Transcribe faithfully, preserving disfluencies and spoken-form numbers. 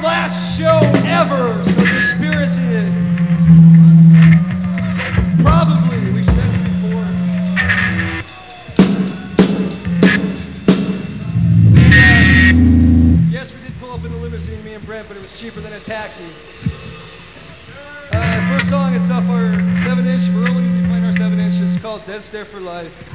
last show ever, so you're experiencing it. Probably, we've said it before. Yes, we did pull up in a limousine, me and Brent, but it was cheaper than a taxi. Uh, first song, it's off our seven inch. We're only going to be playing our seven inch. It's called Dead Stare for Life.